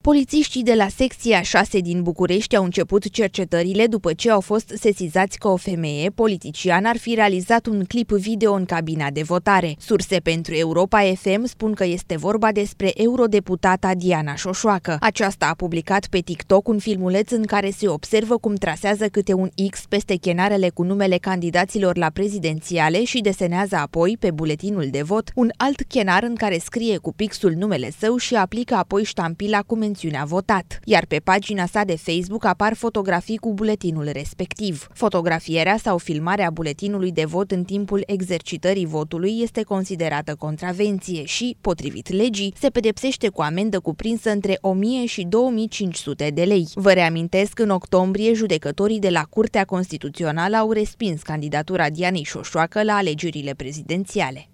Polițiștii de la secția 6 din București au început cercetările după ce au fost sesizați că o femeie, politician, ar fi realizat un clip video în cabina de votare. Surse pentru Europa FM spun că este vorba despre eurodeputata Diana Șoșoacă. Aceasta a publicat pe TikTok un filmuleț în care se observă cum trasează câte un X peste chenarele cu numele candidaților la prezidențiale și desenează apoi, pe buletinul de vot, un alt chenar în care scrie cu pixul numele său și aplică apoi ștampila cu mențiunea votat, iar pe pagina sa de Facebook apar fotografii cu buletinul respectiv. Fotografierea sau filmarea buletinului de vot în timpul exercitării votului este considerată contravenție și, potrivit legii, se pedepsește cu amendă cuprinsă între 1000 și 2500 de lei. Vă reamintesc, în octombrie, judecătorii de la Curtea Constituțională au respins candidatura Dianei Șoșoacă la alegerile prezidențiale.